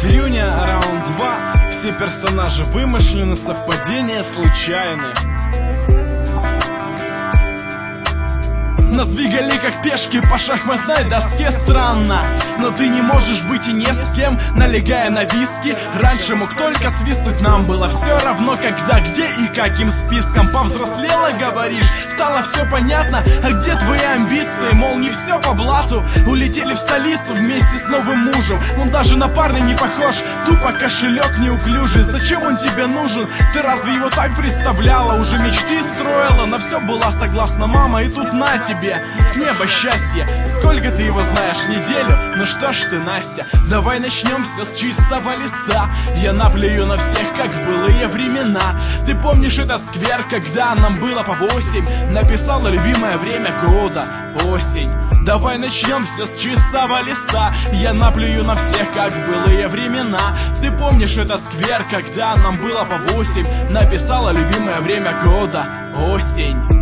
Дрюня, раунд 2. Все персонажи вымышлены, совпадения случайны. Нас двигали как пешки по шахматной доске, странно. Но ты не можешь быть и не с кем, налегая на виски. Раньше мог только свистнуть, нам было все равно, когда, где и каким списком. Повзрослела, говоришь, стало все понятно. А где твои амбиции, мол, не все по блату. Улетели в столицу вместе с новым мужем. Он даже на парня не похож, тупо кошелек неуклюжий. Зачем он тебе нужен? Ты разве его так представляла? Уже мечты строила, на все была согласна мама. И тут на тебе с неба счастье. Сколько ты его знаешь? Неделю? Ну что ж ты, Настя, давай начнем все с чистого листа. Я наплюю на всех, как в былые времена. Ты помнишь этот сквер, когда нам было по 8? Написала любимое время года — осень. Давай начнем все с чистого листа. Я наплюю на всех, как в былые времена. Ты помнишь этот сквер, когда нам было по 8? Написала любимое время года — осень.